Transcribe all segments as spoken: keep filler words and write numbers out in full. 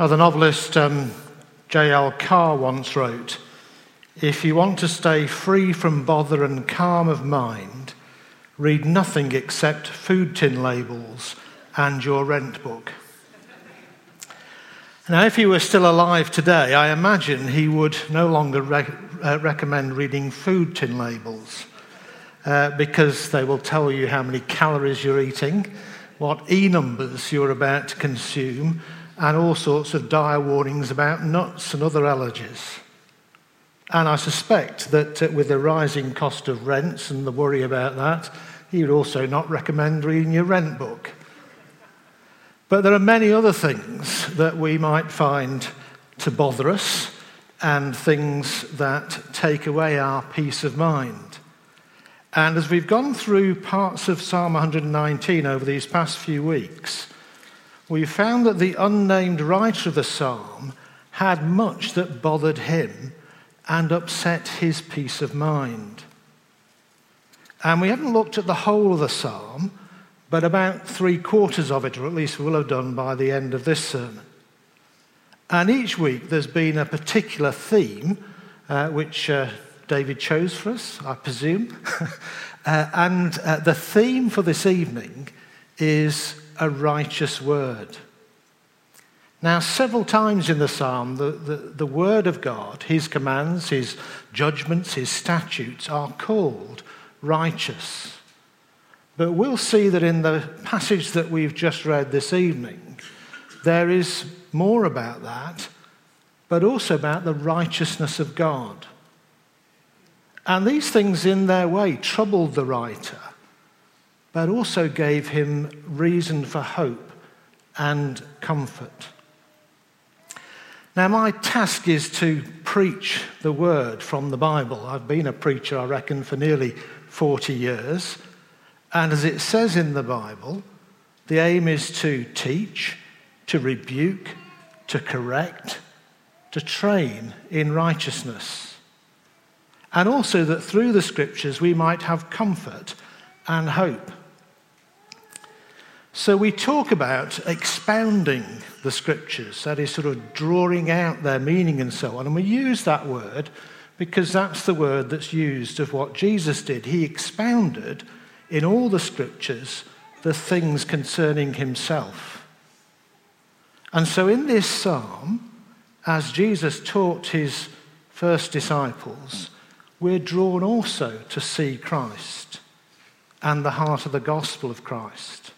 Well, the novelist um, J L Carr once wrote, "If you want to stay free from bother and calm of mind, read nothing except food tin labels and your rent book." Now, if he were still alive today, I imagine he would no longer re- uh, recommend reading food tin labels uh, because they will tell you how many calories you're eating, what E-numbers you're about to consume, and all sorts of dire warnings about nuts and other allergies. And I suspect that uh, with the rising cost of rents and the worry about that, he would also not recommend reading your rent book. But there are many other things that we might find to bother us and things that take away our peace of mind. And as we've gone through parts of Psalm one nineteen over these past few weeks, we found that the unnamed writer of the psalm had much that bothered him and upset his peace of mind. And we haven't looked at the whole of the psalm, but about three quarters of it, or at least we will have done by the end of this sermon. And each week there's been a particular theme, uh, which uh, David chose for us, I presume. uh, and uh, the theme for this evening is a righteous word. Now, several times in the psalm, the, the, the word of God, his commands, his judgments, his statutes are called righteous. But we'll see that in the passage that we've just read this evening, there is more about that, but also about the righteousness of God. And these things in their way troubled the writer, but also gave him reason for hope and comfort. Now, my task is to preach the word from the Bible. I've been a preacher, I reckon, for nearly forty years. And as it says in the Bible, the aim is to teach, to rebuke, to correct, to train in righteousness. And also that through the scriptures we might have comfort and hope. So we talk about expounding the scriptures, that is sort of drawing out their meaning and so on. And we use that word because that's the word that's used of what Jesus did. He expounded in all the scriptures the things concerning himself. And so in this psalm, as Jesus taught his first disciples, we're drawn also to see Christ and the heart of the gospel of Christ.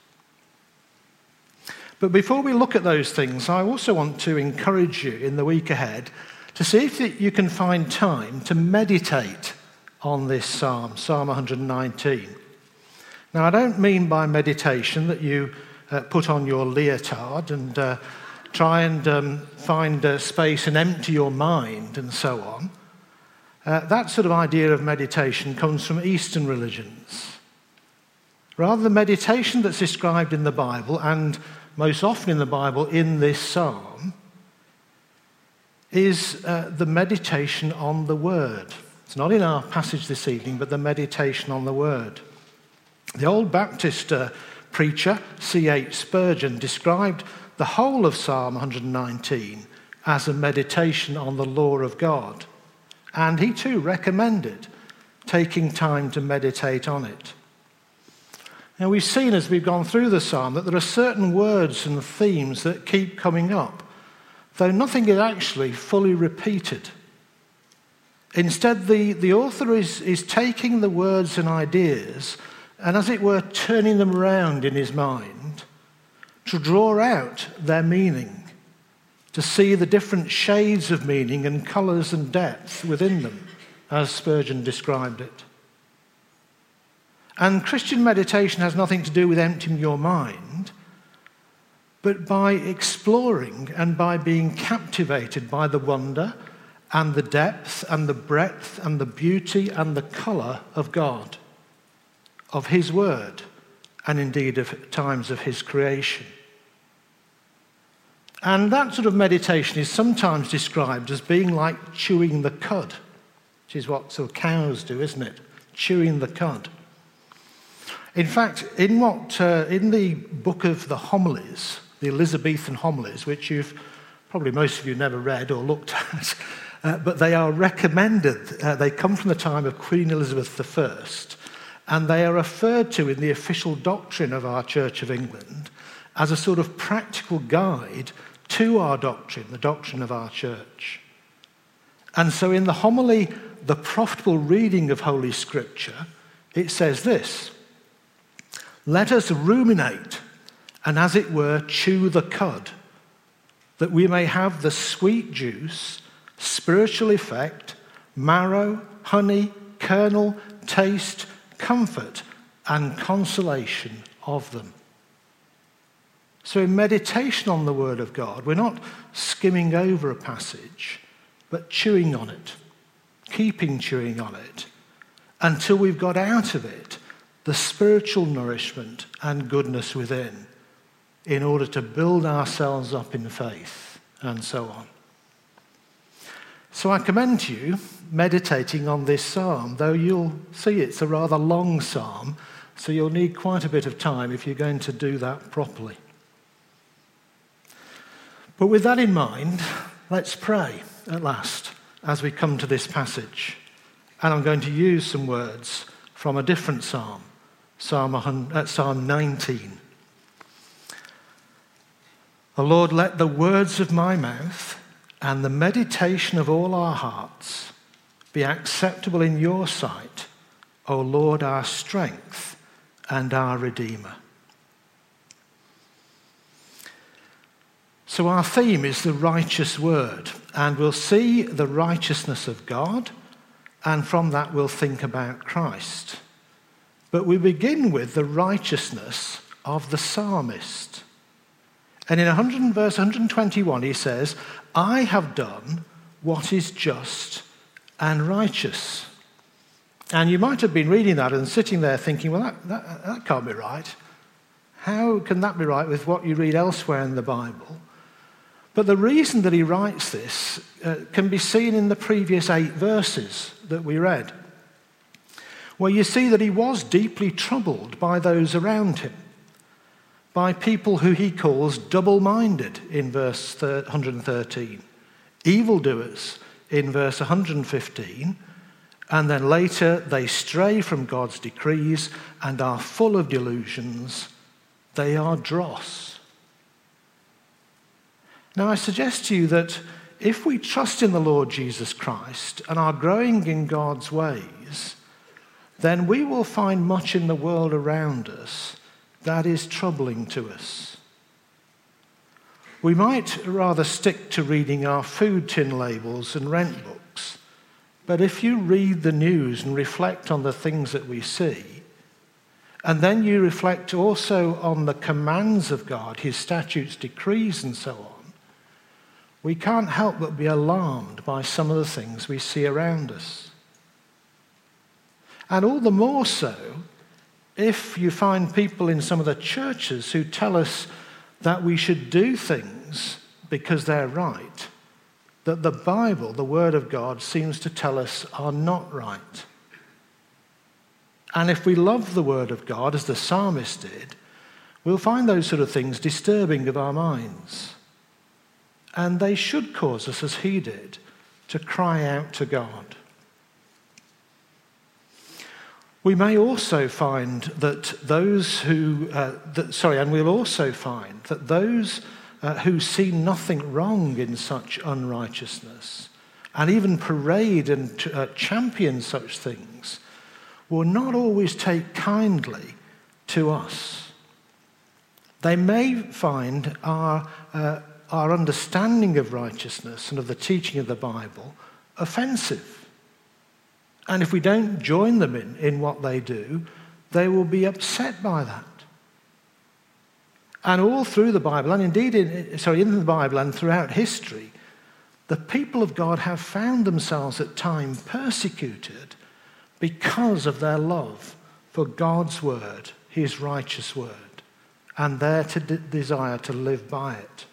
But before we look at those things, I also want to encourage you in the week ahead to see if you can find time to meditate on this psalm, Psalm one nineteen. Now, I don't mean by meditation that you uh, put on your leotard and uh, try and um, find uh, space and empty your mind and so on. Uh, that sort of idea of meditation comes from Eastern religions. Rather, the meditation that's described in the Bible, and most often in the Bible in this psalm, is uh, the meditation on the Word. It's not in our passage this evening, but the meditation on the Word. The old Baptist uh, preacher, C H Spurgeon, described the whole of Psalm one nineteen as a meditation on the law of God. And he too recommended taking time to meditate on it. Now, we've seen as we've gone through the psalm that there are certain words and themes that keep coming up, though nothing is actually fully repeated. Instead, the, the author is, is taking the words and ideas and, as it were, turning them around in his mind to draw out their meaning, to see the different shades of meaning and colours and depth within them, as Spurgeon described it. And Christian meditation has nothing to do with emptying your mind, but by exploring and by being captivated by the wonder and the depth and the breadth and the beauty and the colour of God, of his word, and indeed of times of his creation. And that sort of meditation is sometimes described as being like chewing the cud, which is what sort of cows do, isn't it? Chewing the cud. In fact, in what uh, in the book of the homilies, the Elizabethan homilies, which you've probably most of you never read or looked at, uh, but they are recommended. Uh, they come from the time of Queen Elizabeth the First, and they are referred to in the official doctrine of our Church of England as a sort of practical guide to our doctrine, the doctrine of our church. And so in the homily, The Profitable Reading of Holy Scripture, it says this: "Let us ruminate, and as it were, chew the cud, that we may have the sweet juice, spiritual effect, marrow, honey, kernel, taste, comfort, and consolation of them." So in meditation on the Word of God, we're not skimming over a passage, but chewing on it, keeping chewing on it, until we've got out of it the spiritual nourishment and goodness within, in order to build ourselves up in faith, and so on. So I commend to you meditating on this psalm, though you'll see it's a rather long psalm, so you'll need quite a bit of time if you're going to do that properly. But with that in mind, let's pray at last as we come to this passage. And I'm going to use some words from a different psalm, Psalm, uh, Psalm nineteen. "O Lord, let the words of my mouth and the meditation of all our hearts be acceptable in your sight, O Lord, our strength and our Redeemer." So our theme is the righteous word, and we'll see the righteousness of God, and from that we'll think about Christ. But we begin with the righteousness of the psalmist. And in one hundred, verse one hundred twenty-one, he says, "I have done what is just and righteous." And you might have been reading that and sitting there thinking, well, that, that, that can't be right. How can that be right with what you read elsewhere in the Bible? But the reason that he writes this uh, can be seen in the previous eight verses that we read, where you see that he was deeply troubled by those around him, by people who he calls double-minded in verse one hundred thirteen, evildoers in verse one hundred fifteen, and then later they stray from God's decrees and are full of delusions. They are dross. Now, I suggest to you that if we trust in the Lord Jesus Christ and are growing in God's ways, then we will find much in the world around us that is troubling to us. We might rather stick to reading our food tin labels and rent books, but if you read the news and reflect on the things that we see, and then you reflect also on the commands of God, his statutes, decrees, and so on, we can't help but be alarmed by some of the things we see around us. And all the more so if you find people in some of the churches who tell us that we should do things because they're right, that the Bible, the Word of God, seems to tell us are not right. And if we love the Word of God, as the psalmist did, we'll find those sort of things disturbing of our minds. And they should cause us, as he did, to cry out to God. We may also find that those who, uh, that, sorry, and we'll also find that those uh, who see nothing wrong in such unrighteousness, and even parade and uh, champion such things, will not always take kindly to us. They may find our uh, our understanding of righteousness and of the teaching of the Bible offensive. And if we don't join them in, in what they do, they will be upset by that. And all through the Bible, and indeed in, sorry, in the Bible and throughout history, the people of God have found themselves at times persecuted because of their love for God's word, his righteous word, and their to de- desire to live by it.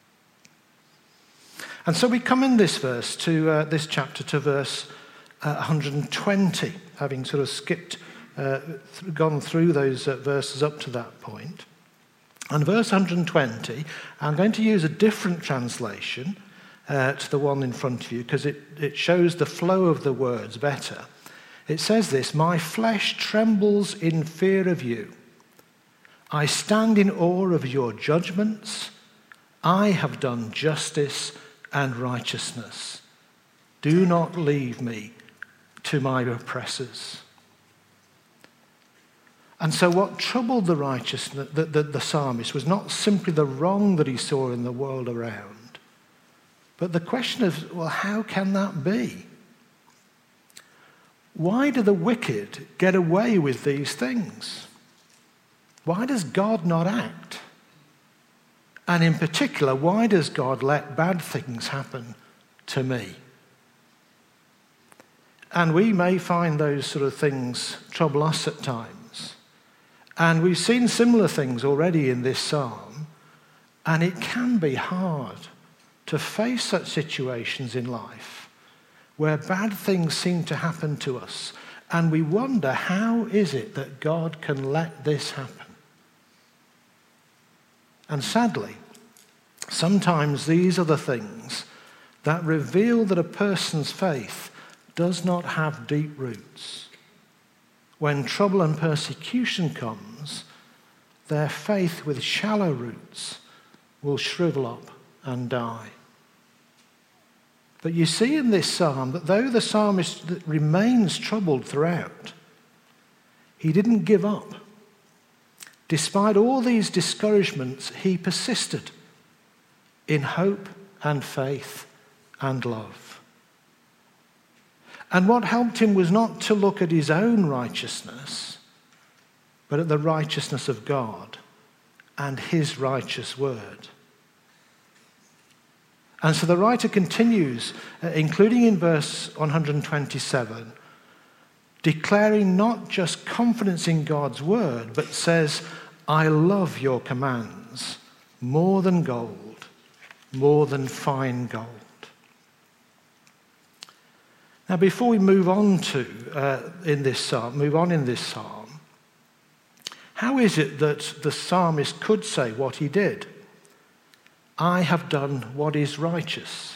And so we come in this verse to uh, this chapter to verse uh, one hundred twenty, having sort of skipped, uh, th- gone through those uh, verses up to that point. And verse one hundred twenty, I'm going to use a different translation uh, to the one in front of you because it, it shows the flow of the words better. It says this, "My flesh trembles in fear of you. I stand in awe of your judgments. I have done justice and righteousness. Do not leave me to my oppressors." And so what troubled the righteous, the, the, the psalmist, was not simply the wrong that he saw in the world around, but the question of, well, how can that be? Why do the wicked get away with these things? Why does God not act? And in particular, why does God let bad things happen to me? And we may find those sort of things trouble us at times. And we've seen similar things already in this psalm. And it can be hard to face such situations in life where bad things seem to happen to us. And we wonder, how is it that God can let this happen? And sadly, sometimes these are the things that reveal that a person's faith does not have deep roots. When trouble and persecution comes, their faith with shallow roots will shrivel up and die. But you see in this psalm that though the psalmist remains troubled throughout, he didn't give up. Despite all these discouragements, he persisted in hope and faith and love. And what helped him was not to look at his own righteousness, but at the righteousness of God and his righteous word. And so the writer continues, uh, including in verse one hundred twenty-seven, declaring not just confidence in God's word, but says, "I love your commands more than gold, more than fine gold." Now, before we move on to uh, in this psalm, move on in this psalm, how is it that the psalmist could say what he did? I have done what is righteous.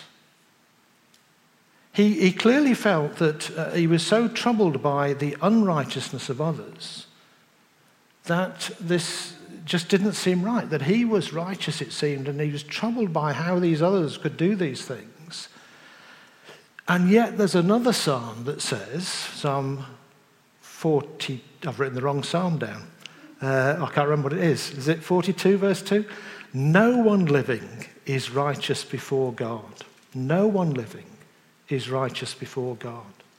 He, he clearly felt that uh, he was so troubled by the unrighteousness of others that this just didn't seem right, that he was righteous, it seemed, and he was troubled by how these others could do these things. And yet there's another psalm that says, Psalm forty, I've written the wrong psalm down. Uh, I can't remember what it is. Is it forty-two, verse two? No one living is righteous before God. No one living is righteous before God.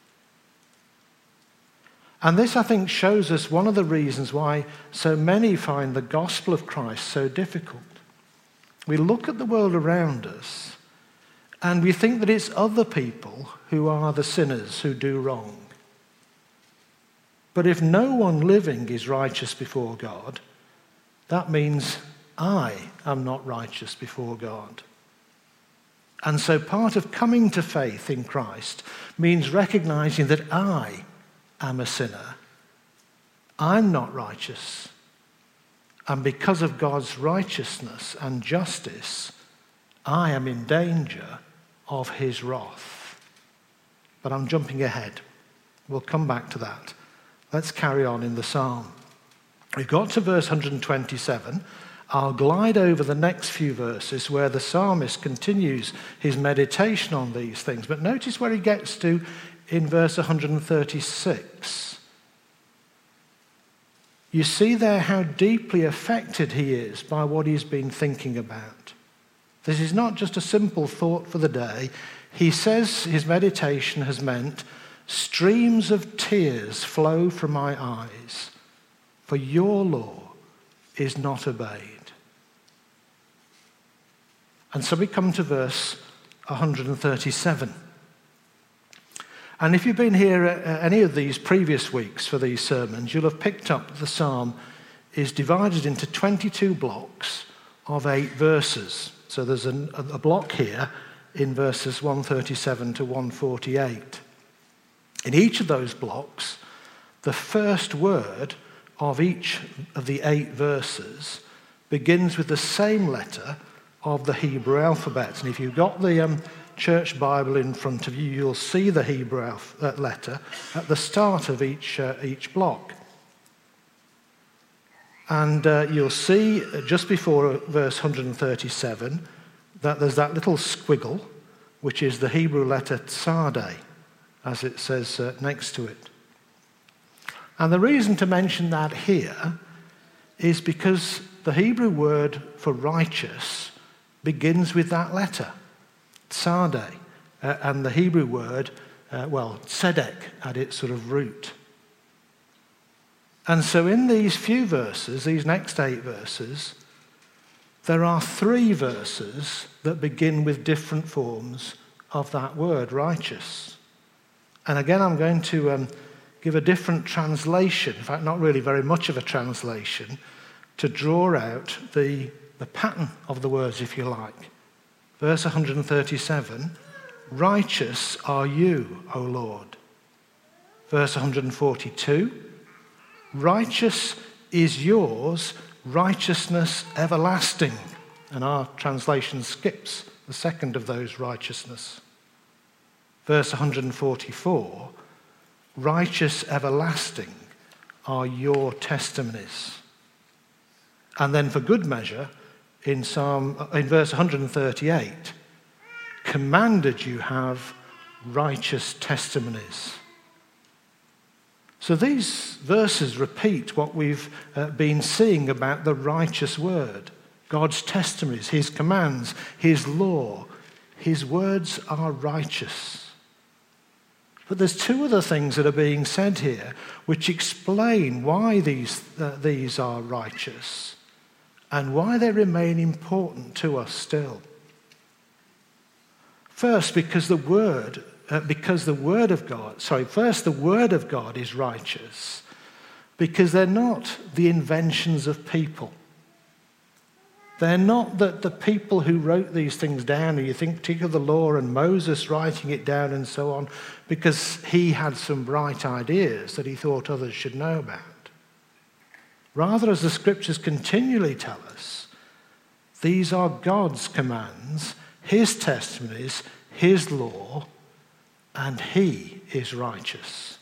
And this, I think, shows us one of the reasons why so many find the gospel of Christ so difficult. We look at the world around us and we think that it's other people who are the sinners who do wrong. But if no one living is righteous before God, that means I am not righteous before God. And so part of coming to faith in Christ means recognizing that I am a sinner. I'm not righteous. And because of God's righteousness and justice, I am in danger of his wrath. But I'm jumping ahead. We'll come back to that. Let's carry on in the psalm. We've got to verse one hundred twenty-seven. I'll glide over the next few verses where the psalmist continues his meditation on these things. But notice where he gets to in verse one hundred thirty-six. You see there how deeply affected he is by what he's been thinking about. This is not just a simple thought for the day. He says his meditation has meant, streams of tears flow from my eyes, for your law is not obeyed. And so we come to verse one hundred thirty-seven. And if you've been here at any of these previous weeks for these sermons, you'll have picked up that the psalm is divided into twenty-two blocks of eight verses. So there's an, a block here in verses one thirty-seven to one forty-eight. In each of those blocks, the first word of each of the eight verses begins with the same letter of the Hebrew alphabet. And if you've got the um, church Bible in front of you, you'll see the Hebrew alph- uh, letter at the start of each, uh, each block. And uh, you'll see just before verse one hundred thirty-seven that there's that little squiggle, which is the Hebrew letter Tzadeh, as it says uh, next to it. And the reason to mention that here is because the Hebrew word for righteous begins with that letter, Tzadeh, uh, and the Hebrew word, uh, well, tzedek at its sort of root. And so in these few verses, these next eight verses, there are three verses that begin with different forms of that word, righteous. And again, I'm going to um, give a different translation, in fact, not really very much of a translation, to draw out the, the pattern of the words, if you like. Verse one hundred thirty-seven, righteous are you, O Lord. Verse one hundred forty-two, righteous is yours, righteousness everlasting. And our translation skips the second of those, righteousness. Verse one hundred forty-four, righteous everlasting are your testimonies. And then for good measure, in Psalm, in verse one hundred thirty-eight, commanded you have righteous testimonies. So these verses repeat what we've uh, been seeing about the righteous word, God's testimonies, his commands, his law. His words are righteous. But there's two other things that are being said here which explain why these, uh, these are righteous and why they remain important to us still. First, because the word Uh, because the Word of God, sorry, first the Word of God is righteous because they're not the inventions of people. They're not that the people who wrote these things down, and you think particularly of the law and Moses writing it down and so on, because he had some bright ideas that he thought others should know about. Rather, as the scriptures continually tell us, these are God's commands, his testimonies, his law, and he is righteous.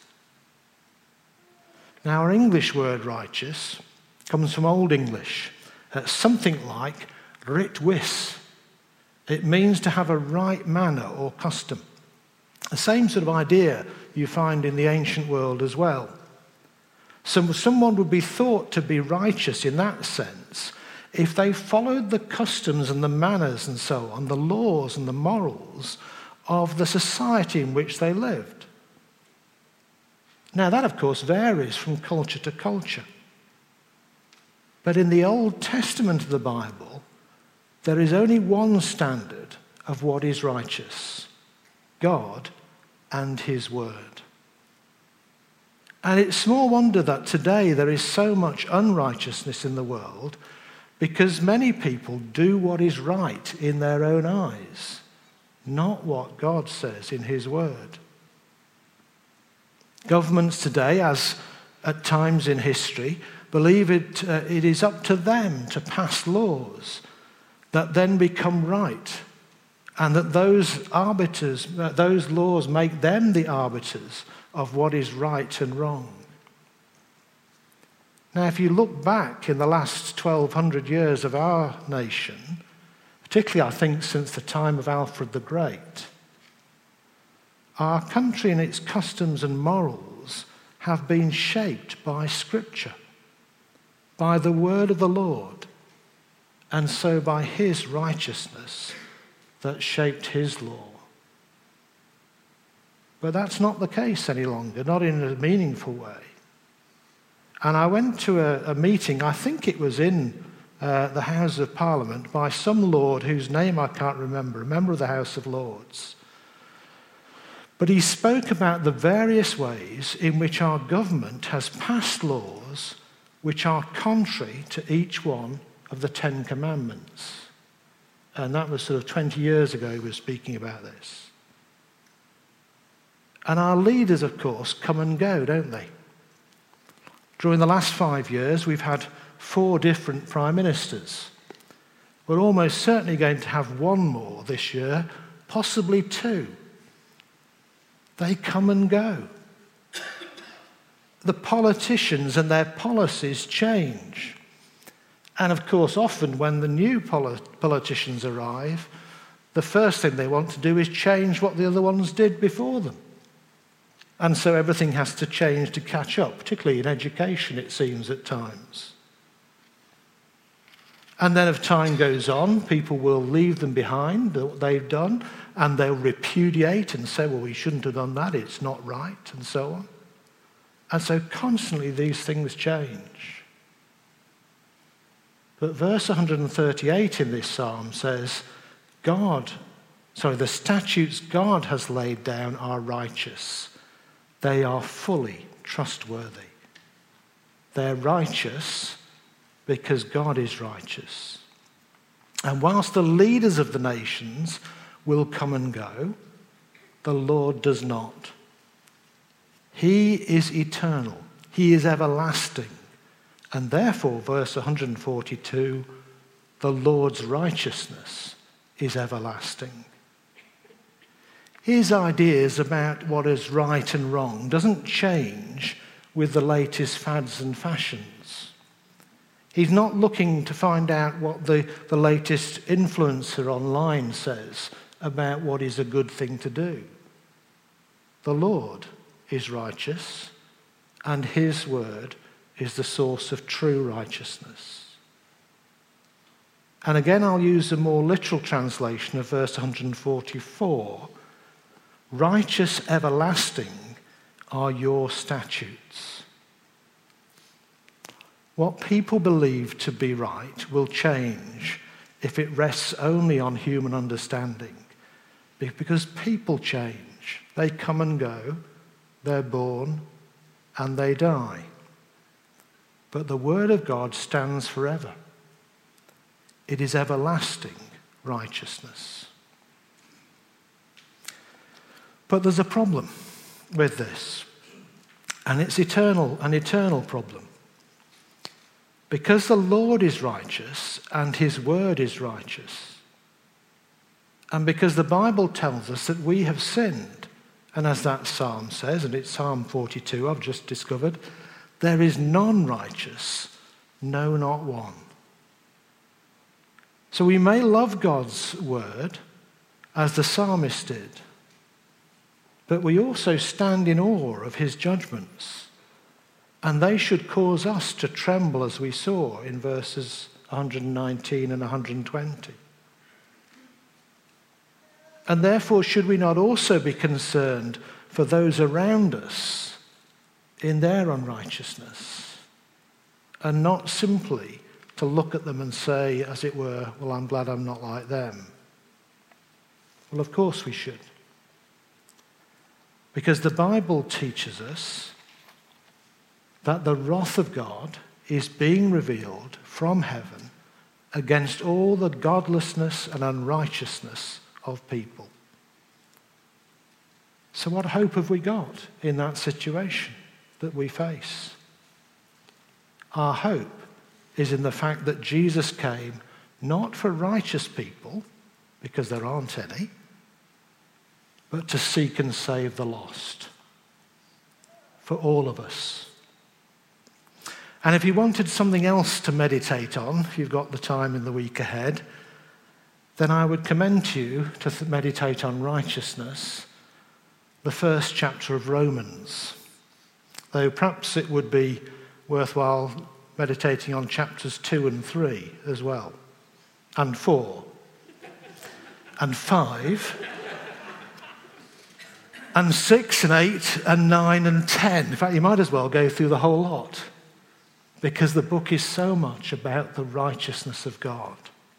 Now, our English word righteous comes from Old English, uh, something like rit wis. It means to have a right manner or custom. The same sort of idea you find in the ancient world as well. So someone would be thought to be righteous in that sense if they followed the customs and the manners and so on, the laws and the morals of the society in which they lived. Now that, of course, varies from culture to culture. But in the Old Testament of the Bible, there is only one standard of what is righteous: God and his word. And it's small wonder that today there is so much unrighteousness in the world because many people do what is right in their own eyes, not what God says in his word. Governments today, as at times in history, believe it, uh, it is up to them to pass laws that then become right, and that those arbiters, uh, those laws make them the arbiters of what is right and wrong. Now, if you look back in the last twelve hundred years of our nation, particularly, I think, since the time of Alfred the Great, our country and its customs and morals have been shaped by Scripture, by the word of the Lord, and so by his righteousness that shaped his law. But that's not the case any longer, not in a meaningful way. And I went to a, a meeting, I think it was in Uh, the House of Parliament, by some lord whose name I can't remember, a member of the House of Lords. But he spoke about the various ways in which our government has passed laws which are contrary to each one of the Ten Commandments. And that was sort of twenty years ago he was speaking about this. And our leaders, of course, come and go, don't they? During the last five years, we've had four different prime ministers. We're almost certainly going to have one more this year, possibly two. They come and go. The politicians and their policies change. And of course, often when the new polit- politicians arrive, the first thing they want to do is change what the other ones did before them. And so everything has to change to catch up, particularly in education, it seems, at times. And then as time goes on, people will leave them behind, what they've done, and they'll repudiate and say, well, we shouldn't have done that, it's not right, and so on. And so constantly these things change. But verse one hundred thirty-eight in this psalm says, God, sorry, the statutes God has laid down are righteous. They are fully trustworthy. They're righteous because God is righteous. And whilst the leaders of the nations will come and go, the Lord does not. He is eternal. He is everlasting. And therefore, verse one hundred forty-two, the Lord's righteousness is everlasting. His ideas about what is right and wrong doesn't change with the latest fads and fashions. He's not looking to find out what the, the latest influencer online says about what is a good thing to do. The Lord is righteous, and his word is the source of true righteousness. And again, I'll use a more literal translation of verse one hundred forty-four. Righteous, everlasting are your statutes. What people believe to be right will change if it rests only on human understanding. Because people change. They come and go, they're born, and they die. But the word of God stands forever. It is everlasting righteousness. But there's a problem with this, and it's eternal, an eternal problem. Because the Lord is righteous and his word is righteous, and because the Bible tells us that we have sinned, and as that psalm says, and it's Psalm forty-two I've just discovered, there is none righteous, no, not one. So we may love God's word as the psalmist did, but we also stand in awe of his judgments, and they should cause us to tremble, as we saw in verses one hundred nineteen and one hundred twenty. And therefore, should we not also be concerned for those around us in their unrighteousness, and not simply to look at them and say, as it were, well, I'm glad I'm not like them? Well, of course we should. Because the Bible teaches us that the wrath of God is being revealed from heaven against all the godlessness and unrighteousness of people. So what hope have we got in that situation that we face? Our hope is in the fact that Jesus came not for righteous people, because there aren't any, but to seek and save the lost, for all of us. And if you wanted something else to meditate on, if you've got the time in the week ahead, then I would commend to you to th- meditate on righteousness, the first chapter of Romans. Though perhaps it would be worthwhile meditating on chapters two and three as well, and four, and five, and six and eight and nine and ten. In fact, you might as well go through the whole lot, because the book is so much about the righteousness of God.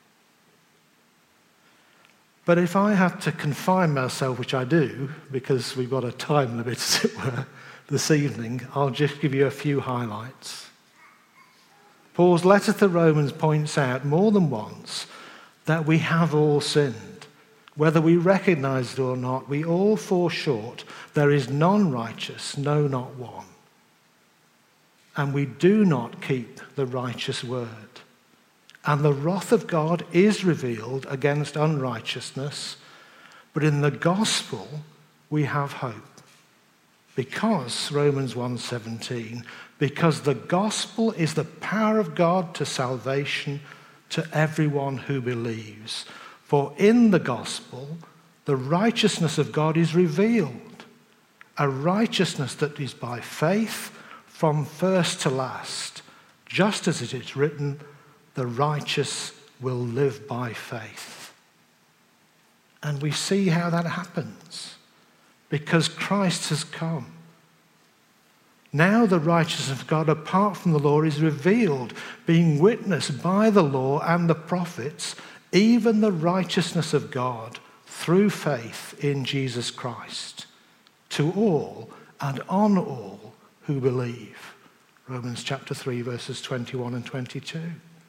But if I had to confine myself, which I do, because we've got a time limit, as it were, this evening, I'll just give you a few highlights. Paul's letter to Romans points out more than once that we have all sinned. Whether we recognize it or not, we all fall short. There is none righteous, no, not one. and we do not keep the righteous word. And the wrath of God is revealed against unrighteousness, but in the gospel we have hope. Because, Romans one seventeen, because the gospel is the power of God to salvation to everyone who believes. For in the gospel, the righteousness of God is revealed, a righteousness that is by faith from first to last, just as it is written, the righteous will live by faith. And we see how that happens, because Christ has come. Now the righteousness of God apart from the law is revealed, being witnessed by the law and the prophets, even the righteousness of God through faith in Jesus Christ, to all and on all who believe. Romans chapter three, verses twenty-one and twenty-two.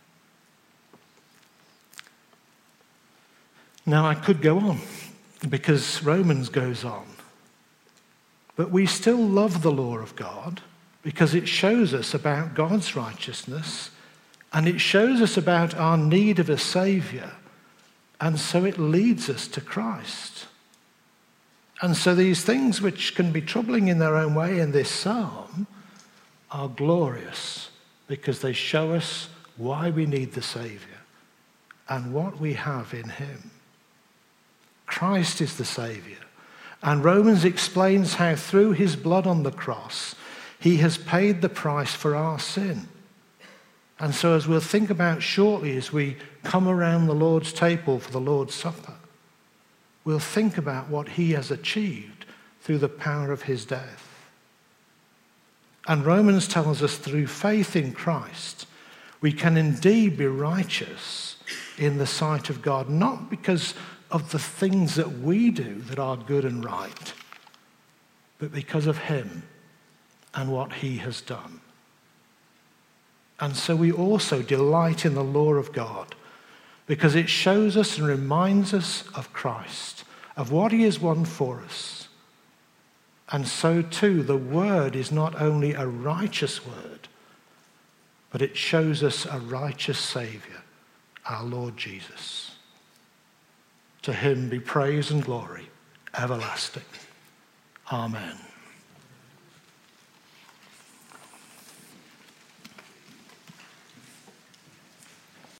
Now I could go on, because Romans goes on. But we still love the law of God because it shows us about God's righteousness, and it shows us about our need of a Saviour, and so it leads us to Christ. And so these things which can be troubling in their own way in this psalm are glorious because they show us why we need the Saviour and what we have in him. Christ is the Saviour. And Romans explains how through his blood on the cross, he has paid the price for our sin. And so as we'll think about shortly as we come around the Lord's table for the Lord's Supper, we'll think about what he has achieved through the power of his death. And Romans tells us through faith in Christ, we can indeed be righteous in the sight of God, not because of the things that we do that are good and right, but because of him and what he has done. And so we also delight in the law of God because it shows us and reminds us of Christ, of what he has won for us. And so too, the word is not only a righteous word, but it shows us a righteous Saviour, our Lord Jesus. To him be praise and glory everlasting. Amen.